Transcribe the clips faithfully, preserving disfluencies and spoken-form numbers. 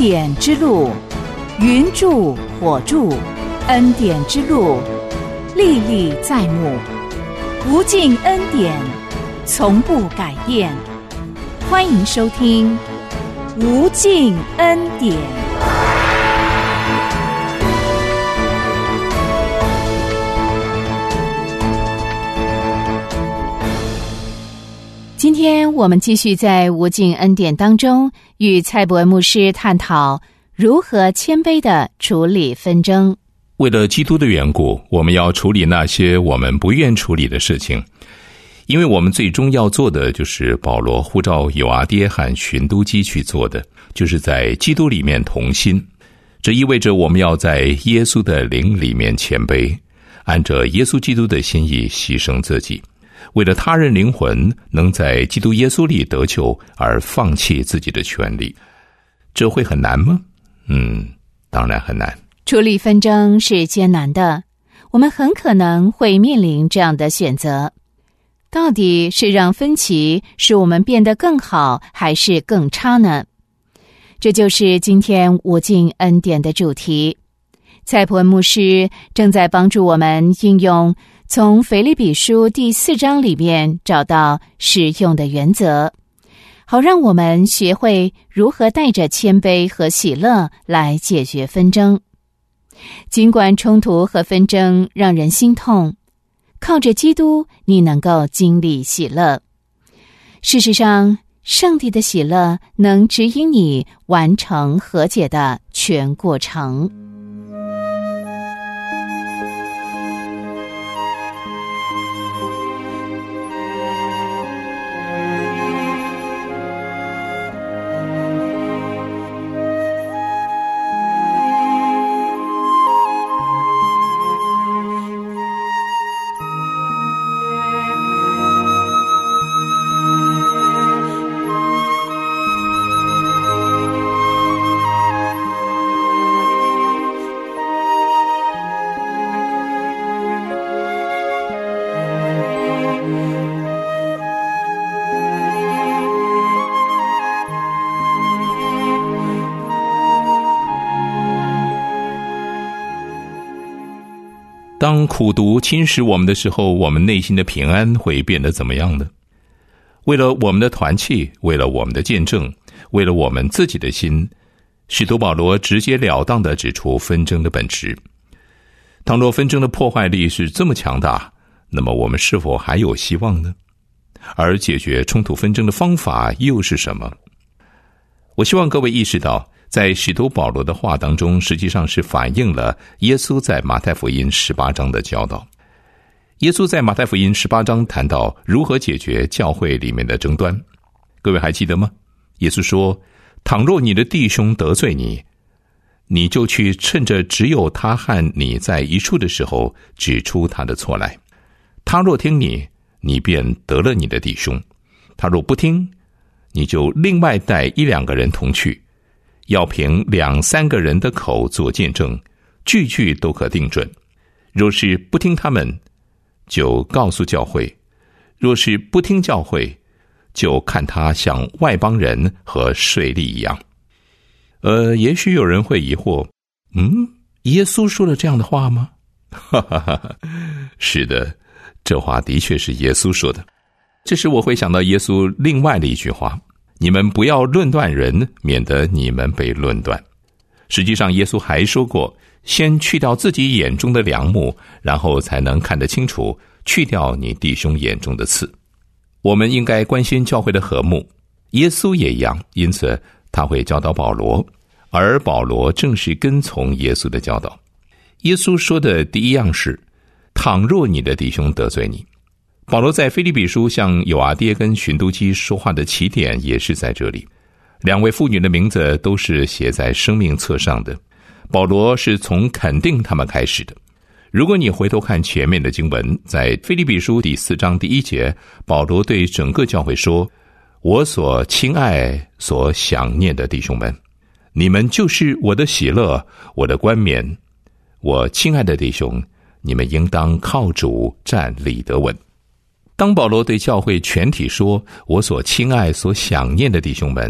典之路，云柱火柱，恩典之路，历历在目，无尽恩典，从不改变。欢迎收听无尽恩典。今天我们继续在无尽恩典当中与蔡伯恩牧师探讨如何谦卑地处理纷争。 为了基督的缘故，我们要处理那些我们不愿处理的事情，因为我们最终要做的就是保罗呼召友阿爹和寻都基去做的，就是在基督里面同心。这意味着我们要在耶稣的灵里面谦卑，按着耶稣基督的心意牺牲自己，为了他人灵魂能在基督耶稣里得救而放弃自己的权利。这会很难吗？嗯，当然很难。 处理纷争是艰难的，我们很可能会面临这样的选择：到底是让分歧使我们变得更好，还是更差呢？这就是今天无尽恩典的主题。蔡伯恩牧师正在帮助我们应用从腓立比书第四章里面找到实用的原则，好让我们学会如何带着谦卑和喜乐来解决纷争。尽管冲突和纷争让人心痛，靠着基督，你能够经历喜乐。事实上，上帝的喜乐能指引你完成和解的全过程。 当苦毒侵蚀我们的时候，我们内心的平安会变得怎么样呢？为了我们的团契，为了我们的见证，为了我们自己的心，使徒保罗直截了当地指出纷争的本质。倘若纷争的破坏力是这么强大，那么我们是否还有希望呢？而解决冲突纷争的方法又是什么？我希望各位意识到，在使徒保罗的话当中，实际上是反映了耶稣在马太福音十八章的教导。耶稣在马太福音十八章谈到如何解决教会里面的争端，各位还记得吗？耶稣说，倘若你的弟兄得罪你，你就去趁着只有他和你在一处的时候，指出他的错来。他若听你，你便得了你的弟兄；他若不听，你就另外带一两个人同去，要凭两三个人的口做见证，句句都可定准。若是不听他们，就告诉教会；若是不听教会，就看他像外邦人和税吏一样。呃，也许有人会疑惑，嗯，耶稣说了这样的话吗？哈哈哈，是的，这话的确是耶稣说的。这时我会想到耶稣另外的一句话，你们不要论断人，免得你们被论断。实际上耶稣还说过，先去掉自己眼中的梁木，然后才能看得清楚，去掉你弟兄眼中的刺。我们应该关心教会的和睦，耶稣也一样，因此他会教导保罗，而保罗正是跟从耶稣的教导。耶稣说的第一样是，倘若你的弟兄得罪你。保罗在腓立比书向友阿爹跟寻都基说话的起点也是在这里，两位妇女的名字都是写在生命册上的。保罗是从肯定他们开始的。如果你回头看前面的经文，在腓立比书第四章第一节，保罗对整个教会说，我所亲爱所想念的弟兄们，你们就是我的喜乐，我的冠冕。我亲爱的弟兄，你们应当靠主站立得稳。当保罗对教会全体说，我所亲爱所想念的弟兄们，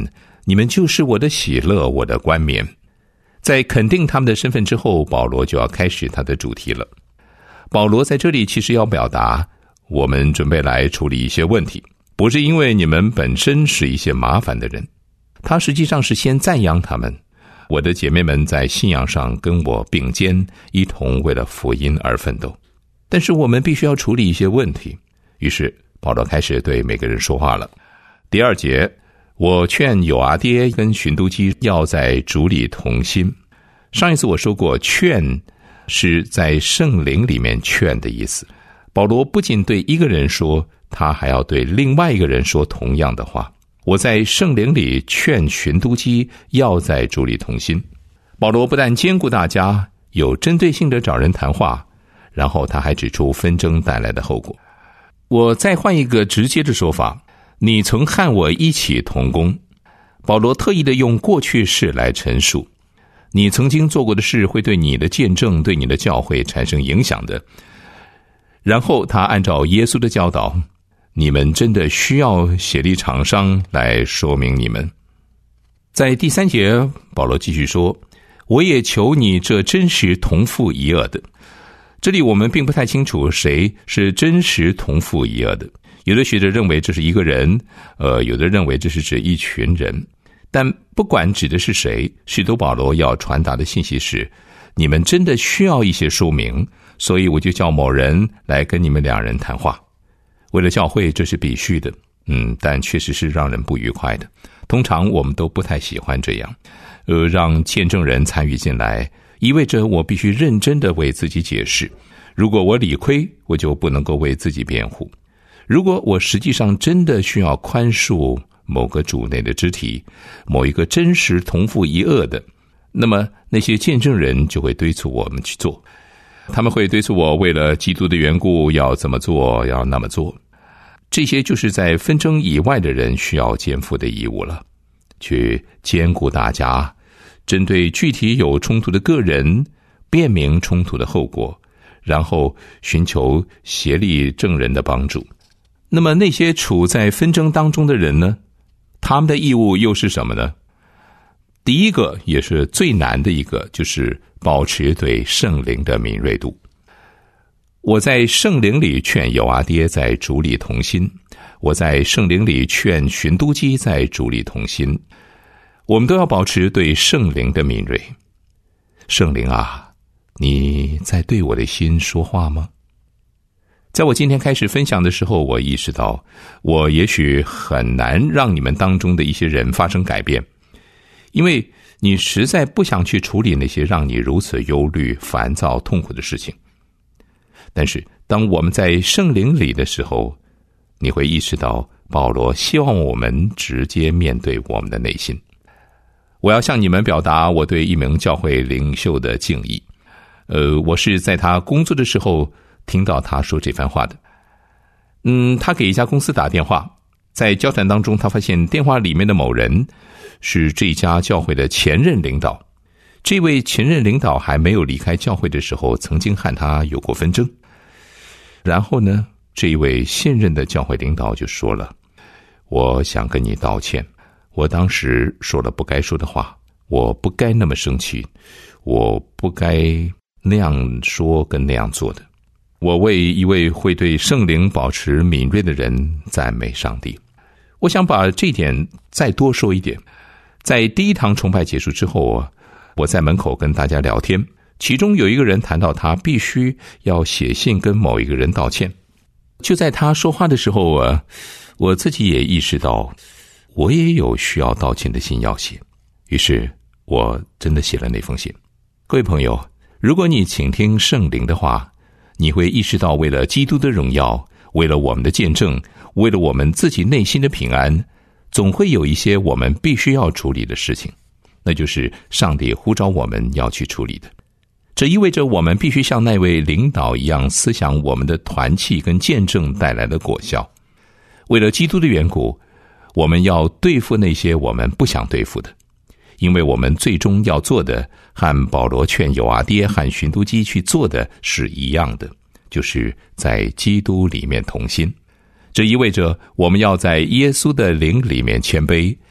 你们就是我的喜乐，我的冠冕。在肯定他们的身份之后，保罗就要开始他的主题了。保罗在这里其实要表达，我们准备来处理一些问题，不是因为你们本身是一些麻烦的人，他实际上是先赞扬他们，我的姐妹们在信仰上跟我并肩，一同为了福音而奋斗。但是我们必须要处理一些问题，于是保罗开始对每个人说话了。第二节，我劝友阿爹跟寻都基要在主里同心。上一次我说过，劝是在圣灵里面劝的意思。保罗不仅对一个人说，他还要对另外一个人说同样的话。我在圣灵里劝寻都基要在主里同心。保罗不但兼顾大家，有针对性的找人谈话，然后他还指出纷争带来的后果。我再换一个直接的说法，你曾和我一起同工。保罗特意的用过去式来陈述，你曾经做过的事会对你的见证，对你的教会产生影响的。然后他按照耶稣的教导，你们真的需要协力厂商来说明你们。在第三节，保罗继续说，我也求你这真实同父一轭的。这里我们并不太清楚谁是真实同父一轭的，有的学者认为这是一个人，呃，有的认为这是指一群人。但不管指的是谁，使徒保罗要传达的信息是，你们真的需要一些说明，所以我就叫某人来跟你们两人谈话。为了教会，这是必须的，嗯，但确实是让人不愉快的。通常我们都不太喜欢这样，呃，让见证人参与进来，意味着我必须认真的为自己解释。如果我理亏，我就不能够为自己辩护。如果我实际上真的需要宽恕某个主内的肢体，某一个真实同父一轭的，那么那些见证人就会敦促我们去做。他们会敦促我为了基督的缘故要怎么做，要那么做。这些就是在纷争以外的人需要肩负的义务了，去兼顾大家，针对具体有冲突的个人辨明冲突的后果，然后寻求协力证人的帮助。那么那些处在纷争当中的人呢，他们的义务又是什么呢？第一个也是最难的一个，就是保持对圣灵的敏锐度。我在圣灵里劝友阿爹在主里同心，我在圣灵里劝寻都基在主里同心。我们都要保持对圣灵的敏锐。圣灵啊，你在对我的心说话吗？在我今天开始分享的时候，我意识到我也许很难让你们当中的一些人发生改变，因为你实在不想去处理那些让你如此忧虑、烦躁、痛苦的事情。但是当我们在圣灵里的时候，你会意识到保罗希望我们直接面对我们的内心。我要向你们表达我对一名教会领袖的敬意。呃，我是在他工作的时候听到他说这番话的。嗯，他给一家公司打电话，在交谈当中，他发现电话里面的某人是这家教会的前任领导。这位前任领导还没有离开教会的时候，曾经和他有过纷争。然后呢，这一位现任的教会领导就说了，我想跟你道歉，我当时说了不该说的话，我不该那么生气，我不该那样说跟那样做的。我为一位会对圣灵保持敏锐的人赞美上帝。我想把这一点再多说一点。在第一堂崇拜结束之后，我在门口跟大家聊天，其中有一个人谈到他必须要写信跟某一个人道歉。就在他说话的时候，我自己也意识到我也有需要道歉的信要写，于是我真的写了那封信。各位朋友，如果你倾听圣灵的话，你会意识到为了基督的荣耀，为了我们的见证，为了我们自己内心的平安，总会有一些我们必须要处理的事情，那就是上帝呼召我们要去处理的。这意味着我们必须像那位领导一样思想我们的团契跟见证带来的果效。为了基督的缘故，我们要对付那些我们不想对付的，因为我们最终要做的和保罗劝友阿爹和寻都基去做的是一样的，就是在基督里面同心。这意味着我们要在耶稣的灵里面谦卑，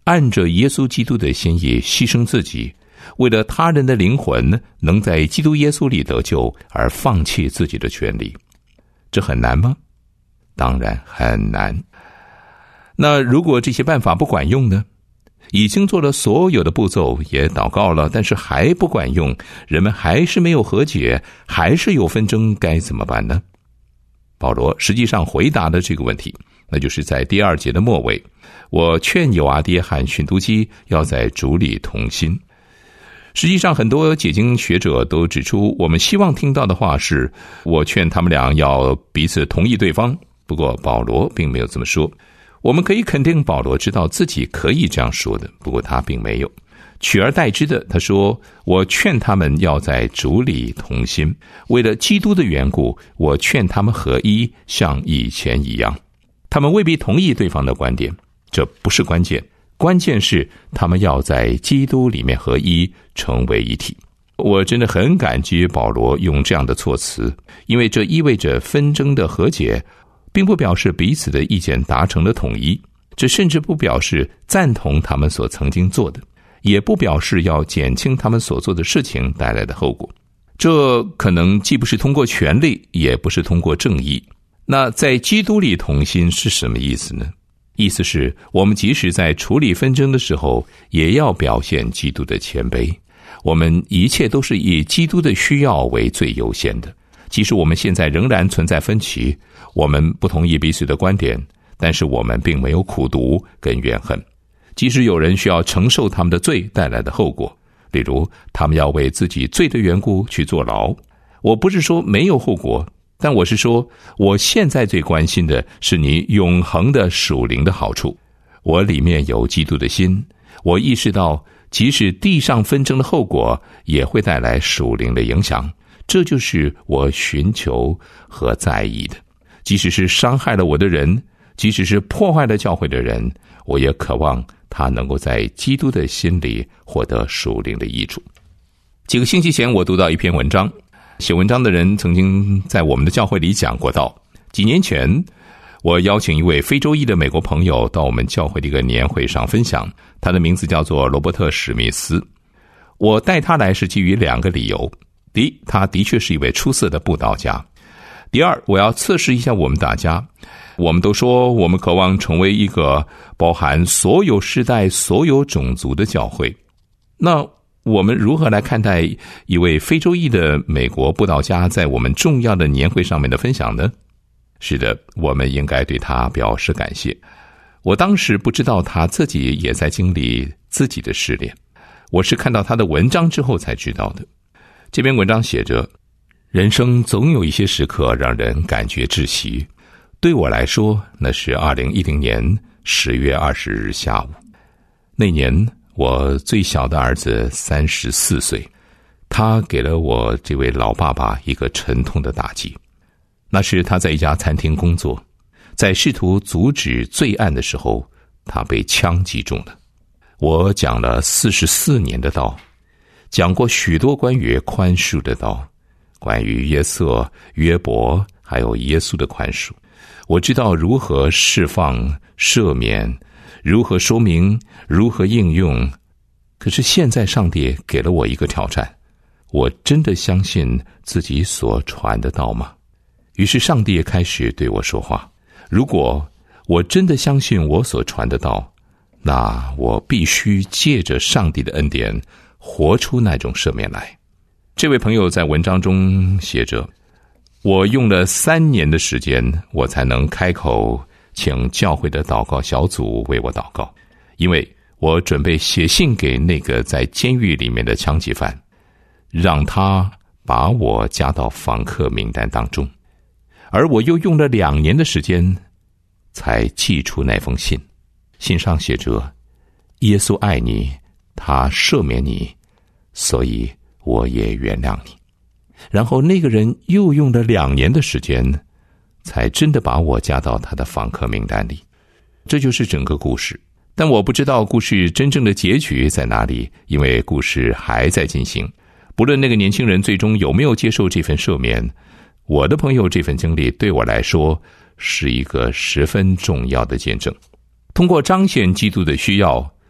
按着耶稣基督的心意牺牲自己，为了他人的灵魂能在基督耶稣里得救而放弃自己的权利。这很难吗？当然很难。那如果这些办法不管用呢？已经做了所有的步骤，也祷告了，但是还不管用，人们还是没有和解，还是有纷争，该怎么办呢？保罗实际上回答了这个问题，那就是在第二节的末尾，我劝友阿爹和寻都基要在主里同心。实际上很多解经学者都指出，我们希望听到的话是我劝他们俩要彼此同意对方，不过保罗并没有这么说。我们可以肯定保罗知道自己可以这样说的，不过他并没有。取而代之的，他说，我劝他们要在主里同心，为了基督的缘故，我劝他们合一，像以前一样。他们未必同意对方的观点，这不是关键，关键是他们要在基督里面合一，成为一体。我真的很感激保罗用这样的措辞，因为这意味着纷争的和解并不表示彼此的意见达成了统一，这甚至不表示赞同他们所曾经做的，也不表示要减轻他们所做的事情带来的后果。这可能既不是通过权力，也不是通过正义。那在基督里同心是什么意思呢？意思是我们即使在处理纷争的时候，也要表现基督的谦卑。我们一切都是以基督的需要为最优先的。即使我们现在仍然存在分歧，我们不同意彼此的观点，但是我们并没有苦毒跟怨恨。即使有人需要承受他们的罪带来的后果，例如他们要为自己罪的缘故去坐牢，我不是说没有后果，但我是说我现在最关心的是你永恒的属灵的好处。我里面有基督的心，我意识到即使地上纷争的后果也会带来属灵的影响，这就是我寻求和在意的。即使是伤害了我的人，即使是破坏了教会的人，我也渴望他能够在基督的心里获得属灵的益处。几个星期前我读到一篇文章，写文章的人曾经在我们的教会里讲过道。几年前我邀请一位非洲裔的美国朋友到我们教会的一个年会上分享，他的名字叫做罗伯特·史密斯。我带他来是基于两个理由。第一，他的确是一位出色的布道家。第二，我要测试一下我们大家。我们都说我们渴望成为一个包含所有世代、所有种族的教会。那我们如何来看待一位非洲裔的美国布道家在我们重要的年会上面的分享呢？是的，我们应该对他表示感谢。我当时不知道他自己也在经历自己的试炼，我是看到他的文章之后才知道的。这篇文章写着，人生总有一些时刻让人感觉窒息。对我来说，那是二零一零年十月二十日下午。那年我最小的儿子三十四岁，他给了我这位老爸爸一个沉痛的打击。那是他在一家餐厅工作，在试图阻止罪案的时候，他被枪击中了。我讲了四十四年的道，讲过许多关于宽恕的道，关于约瑟、约伯还有耶稣的宽恕。我知道如何释放、赦免，如何说明，如何应用。可是现在上帝给了我一个挑战，我真的相信自己所传的道吗？于是上帝开始对我说话，如果我真的相信我所传的道，那我必须借着上帝的恩典活出那种赦免来。这位朋友在文章中写着，我用了三年的时间，我才能开口请教会的祷告小组为我祷告，因为我准备写信给那个在监狱里面的枪击犯，让他把我加到访客名单当中。而我又用了两年的时间才寄出那封信，信上写着，耶稣爱你，他赦免你，所以我也原谅你。然后那个人又用了两年的时间才真的把我加到他的访客名单里。这就是整个故事，但我不知道故事真正的结局在哪里，因为故事还在进行。不论那个年轻人最终有没有接受这份赦免，我的朋友这份经历对我来说是一个十分重要的见证。通过彰显基督的需要，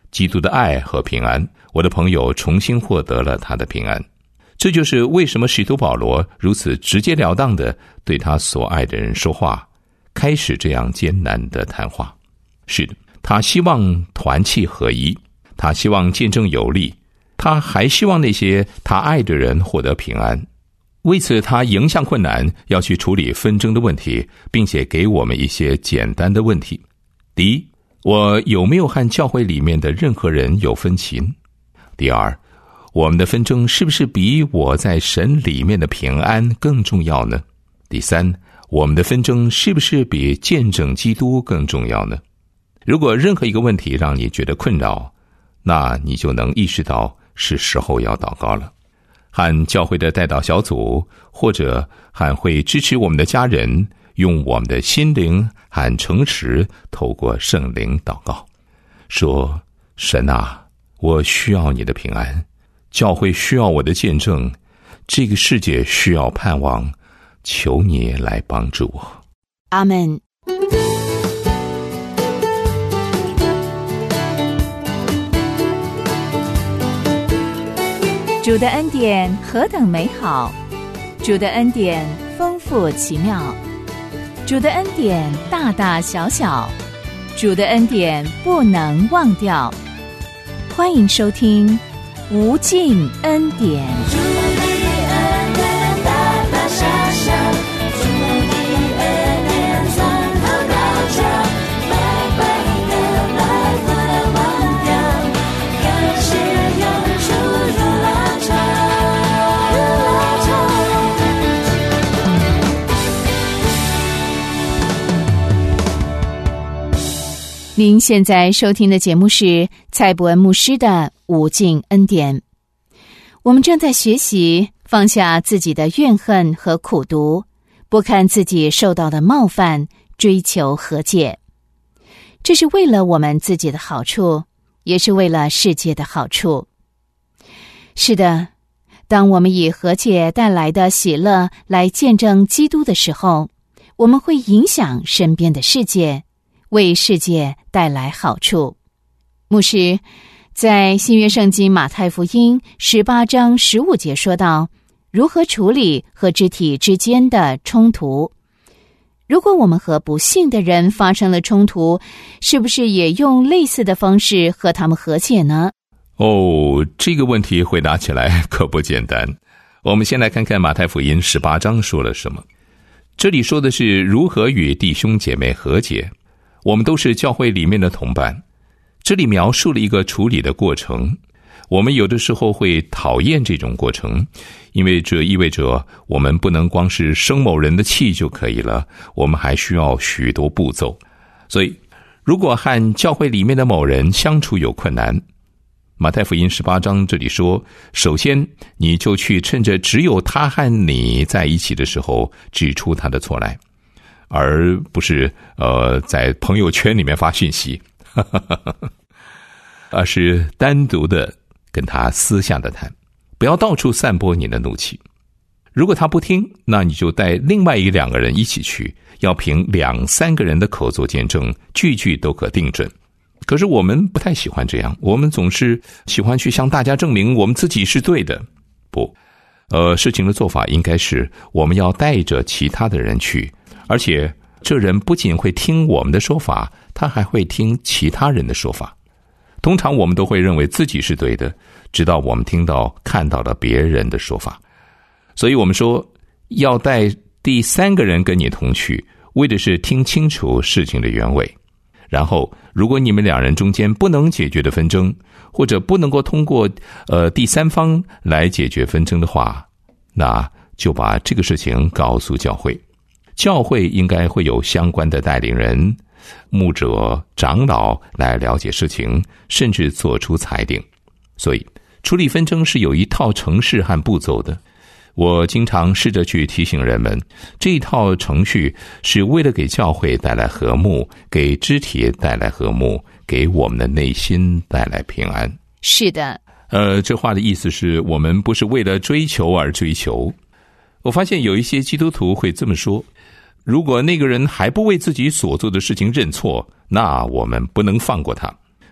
基督的爱和平安，我的朋友重新获得了他的平安。这就是为什么使徒保罗如此直截了当地对他所爱的人说话，开始这样艰难的谈话。是的，他希望团契合一，他希望见证有力，他还希望那些他爱的人获得平安。为此，他迎向困难，要去处理纷争的问题，并且给我们一些简单的问题。第一，我有没有和教会里面的任何人有分歧？第二，我们的纷争是不是比我在神里面的平安更重要呢？第三，我们的纷争是不是比见证基督更重要呢？如果任何一个问题让你觉得困扰，那你就能意识到是时候要祷告了。和教会的代祷小组，或者和会支持我们的家人，用我们的心灵和诚实透过圣灵祷告，说：神啊，我需要你的平安，教会需要我的见证，这个世界需要盼望，求你来帮助我。 阿们。主的恩典何等美好，主的恩典丰富奇妙，主的恩典大大小小，主的恩典不能忘掉。欢迎收听无尽恩典。主的恩典大大小小，主的恩典从头到脚，白白的来不能忘掉，感谢永驻如浪潮，如浪潮。您现在收听的节目是蔡伯恩牧师的无尽恩典。我们正在学习放下自己的怨恨和苦毒，不看自己受到的冒犯，追求和解。这是为了我们自己的好处，也是为了世界的好处。是的，当我们以和解带来的喜乐来见证基督的时候，我们会影响身边的世界，为世界带来好处。牧师在新约圣经马太福音十八章十五节说到，如何处理和肢体之间的冲突。如果我们和不信的人发生了冲突，是不是也用类似的方式和他们和解呢？ 哦，这个问题回答起来可不简单。我们先来看看马太福音十八章说了什么。这里说的是如何与弟兄姐妹和解。我们都是教会里面的同伴，这里描述了一个处理的过程。我们有的时候会讨厌这种过程，因为这意味着我们不能光是生某人的气就可以了，我们还需要许多步骤。所以如果和教会里面的某人相处有困难，马太福音十八章这里说，首先你就去趁着只有他和你在一起的时候指出他的错来，而不是呃在朋友圈里面发讯息而是单独的跟他私下的谈，不要到处散播你的怒气。如果他不听，那你就带另外一两个人一起去，要凭两三个人的口做见证，句句都可定准。可是我们不太喜欢这样，我们总是喜欢去向大家证明我们自己是对的。不，呃，事情的做法应该是我们要带着其他的人去，而且这人不仅会听我们的说法，他还会听其他人的说法。通常我们都会认为自己是对的，直到我们听到看到了别人的说法。所以我们说要带第三个人跟你同去，为的是听清楚事情的原委。然后如果你们两人中间不能解决的纷争，或者不能够通过呃第三方来解决纷争的话，那就把这个事情告诉教会。教会应该会有相关的带领人、牧者、长老来了解事情，甚至做出裁定。所以处理纷争是有一套程式和步骤的。我经常试着去提醒人们，这一套程序是为了给教会带来和睦，给肢体带来和睦，给我们的内心带来平安。 是的， 呃，这话的意思是我们不是为了追求而追求。我发现有一些基督徒会这么说，如果那个人还不为自己所做的事情认错，那我们不能放过他。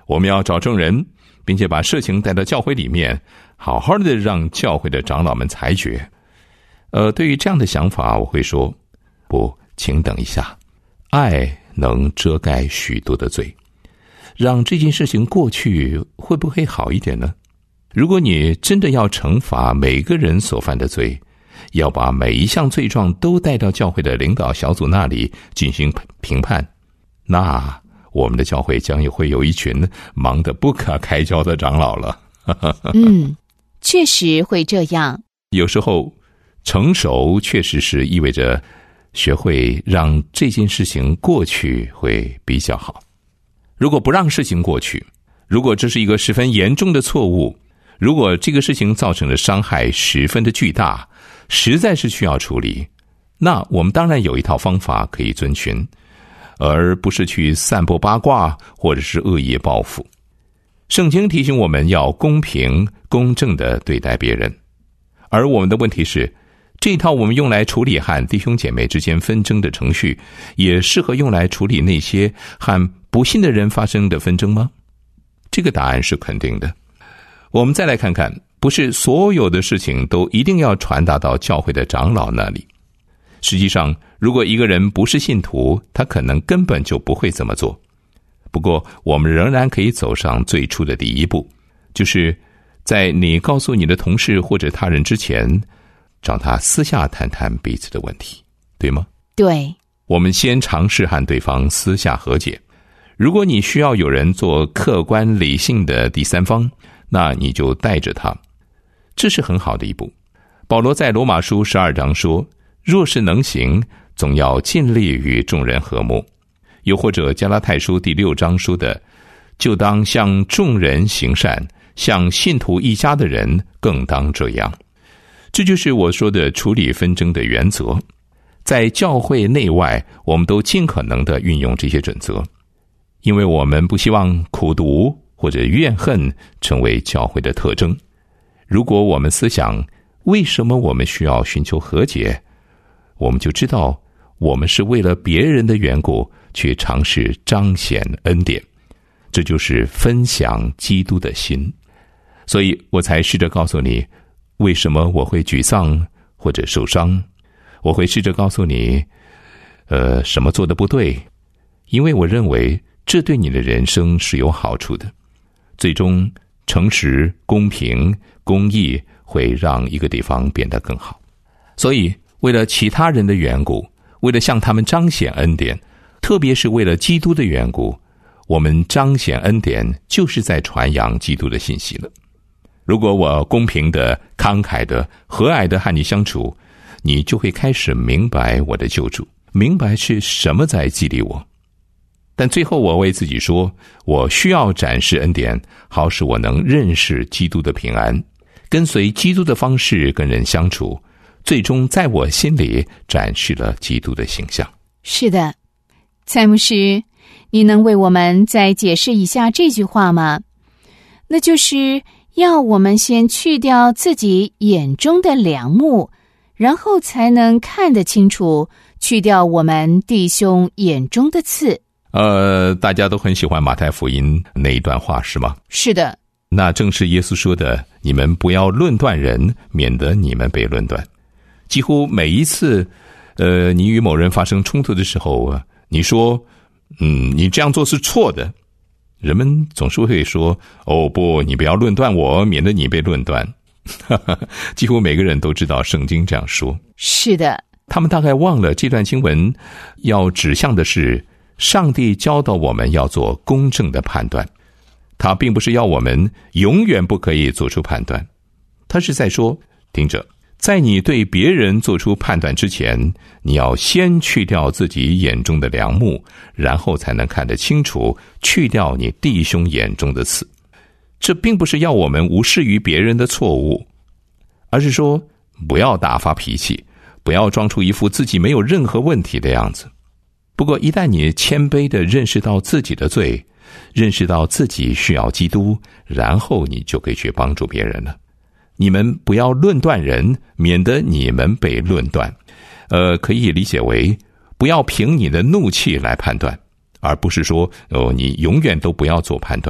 我们要找证人，并且把事情带到教会里面，好好的让教会的长老们裁决。呃，对于这样的想法，我会说，不，请等一下，爱能遮盖许多的罪，让这件事情过去，会不会好一点呢？如果你真的要惩罚每个人所犯的罪，要把每一项罪状都带到教会的领导小组那里进行评判，那我们的教会将也会有一群忙得不可开交的长老了。 嗯，确实会这样。 有时候成熟确实是意味着学会让这件事情过去会比较好。如果不让事情过去，如果这是一个十分严重的错误，如果这个事情造成的伤害十分的巨大，实在是需要处理，那我们当然有一套方法可以遵循，而不是去散播八卦或者是恶意报复。圣经提醒我们要公平公正地对待别人，而我们的问题是，这套我们用来处理和弟兄姐妹之间纷争的程序，也适合用来处理那些和不信的人发生的纷争吗？这个答案是肯定的。我们再来看看，不是所有的事情都一定要传达到教会的长老那里。实际上，如果一个人不是信徒，他可能根本就不会这么做。不过，我们仍然可以走上最初的第一步，就是在你告诉你的同事或者他人之前，找他私下谈谈彼此的问题，对吗？ 对。 我们先尝试和对方私下和解。如果你需要有人做客观理性的第三方，那你就带着他，这是很好的一步。保罗在罗马书十二章说，若是能行，总要尽力与众人和睦。又或者加拉太书第六章说的，就当向众人行善，向信徒一家的人更当这样。这就是我说的处理纷争的原则。在教会内外，我们都尽可能地运用这些准则，因为我们不希望苦毒或者怨恨成为教会的特征。如果我们思想为什么我们需要寻求和解，我们就知道我们是为了别人的缘故去尝试彰显恩典，这就是分享基督的心。所以我才试着告诉你，为什么我会沮丧或者受伤。我会试着告诉你呃，什么做得不对，因为我认为这对你的人生是有好处的。最终，诚实、公平、公义会让一个地方变得更好。所以，为了其他人的缘故，为了向他们彰显恩典，特别是为了基督的缘故，我们彰显恩典就是在传扬基督的信息了。如果我公平的、慷慨的、和蔼的和你相处，你就会开始明白我的救主，明白是什么在激励我。但最后我为自己说，我需要展示恩典，好使我能认识基督的平安，跟随基督的方式跟人相处，最终在我心里展示了基督的形象。 是的，蔡牧师，你能为我们再解释一下这句话吗？那就是要我们先去掉自己眼中的梁木，然后才能看得清楚，去掉我们弟兄眼中的刺。 呃，大家都很喜欢马太福音那一段话，是吗？ 是的。 那正是耶稣说的，你们不要论断人，免得你们被论断。几乎每一次呃，你与某人发生冲突的时候，你说嗯，你这样做是错的，人们总是会说，哦不，你不要论断我，免得你被论断。几乎每个人都知道圣经这样说。 是的。 他们大概忘了这段经文要指向的是上帝教导我们要做公正的判断，他并不是要我们永远不可以做出判断，他是在说，听着，在你对别人做出判断之前，你要先去掉自己眼中的梁木，然后才能看得清楚，去掉你弟兄眼中的刺。这并不是要我们无视于别人的错误，而是说不要大发脾气，不要装出一副自己没有任何问题的样子。不过一旦你谦卑地认识到自己的罪，认识到自己需要基督，然后你就可以去帮助别人了。你们不要论断人，免得你们被论断。呃，可以理解为不要凭你的怒气来判断，而不是说哦，你永远都不要做判断，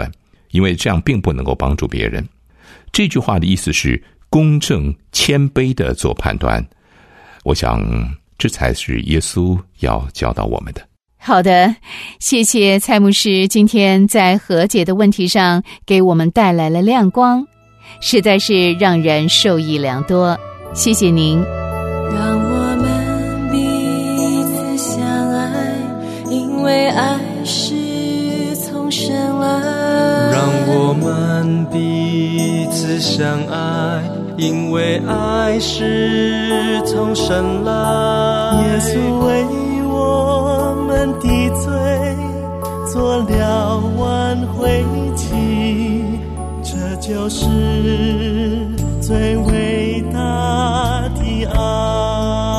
因为这样并不能够帮助别人。这句话的意思是公正谦卑的做判断，我想这才是耶稣要教导我们的。 好的，谢谢蔡牧师今天在和解的问题上给我们带来了亮光，实在是让人受益良多，谢谢您。 让我们彼此相爱，因为爱是从神来。 让我们彼此相爱，因为爱是从神来。 耶稣为我们的罪做了挽回祭，这就是最伟大的爱。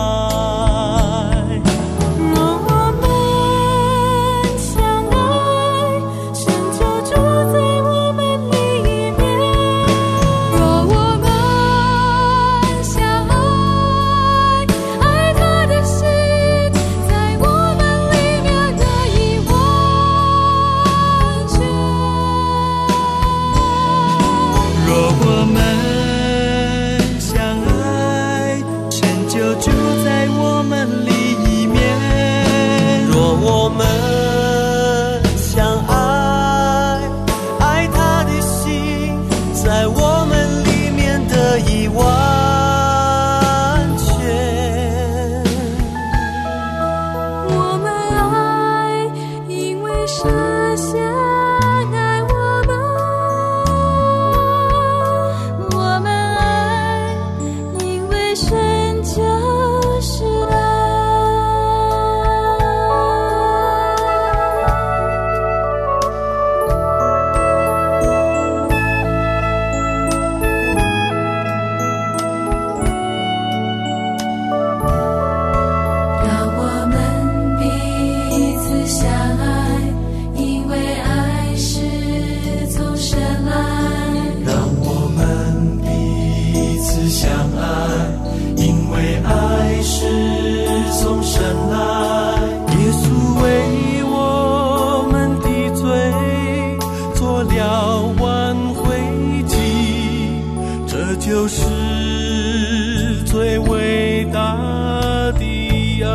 就是最伟大的爱。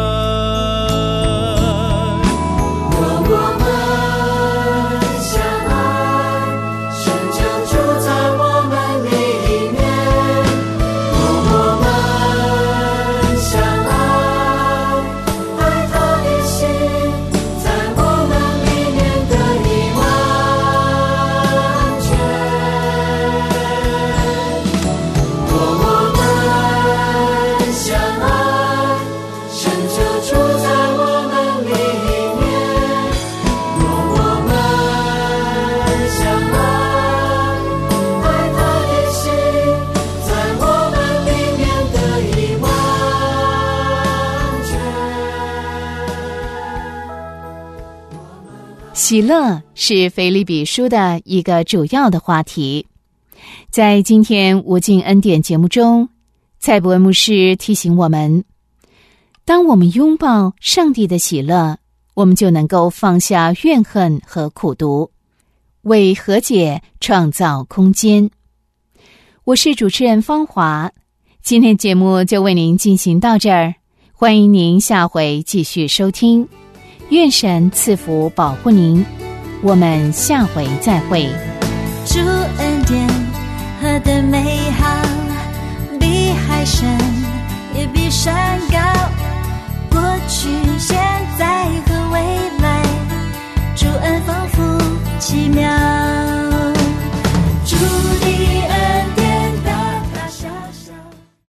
若我们相爱，神就住在我们里面。若我们相爱，爱他的心在我们里面得以完全。若我们相爱，神就住在我们里面。若我们相爱，爱他的心在我们里面得以完全。 喜乐是腓立比书的一个主要的话题。在今天无尽恩典节目中，蔡伯恩牧师提醒我们，当我们拥抱上帝的喜乐，我们就能够放下怨恨和苦毒，为和解创造空间。我是主持人芳华，今天节目就为您进行到这儿，欢迎您下回继续收听。愿神赐福保护您，我们下回再会。 主恩典何等美好，